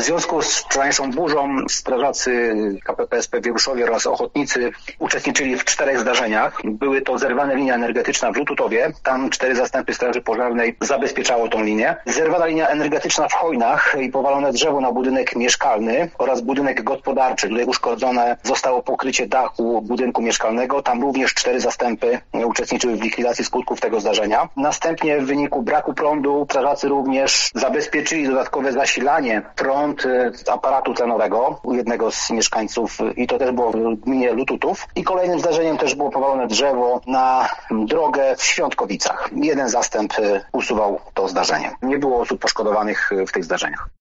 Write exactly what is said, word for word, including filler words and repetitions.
związku z wczorajszą burzą strażacy K P P S P w Wieruszowie oraz ochotnicy uczestniczyli w czterech zdarzeniach. Były to zerwana linia energetyczna w Lututowie. Tam cztery zastępy Straży Pożarnej zabezpieczało tą linię. Zerwana linia energetyczna w Chojnach i powalone drzewo na budynek mieszkalny oraz budynek gospodarczy. Tutaj uszkodzone zostało pokrycie dachu budynku mieszkalnego. Tam również cztery zastępy uczestniczyły w likwidacji skutków tego zdarzenia. Następnie w wyniku braku prądu strażacy również zabezpieczyli dodatkowe zasilanie, prąd z aparatu tlenowego u jednego z mieszkańców i to też było w gminie Lututów. I kolejnym zdarzeniem też było powalone drzewo na drogę w Świątkowicach. Jeden zastęp usuwał to zdarzenie. Nie było osób poszkodowanych w tych zdarzeniach.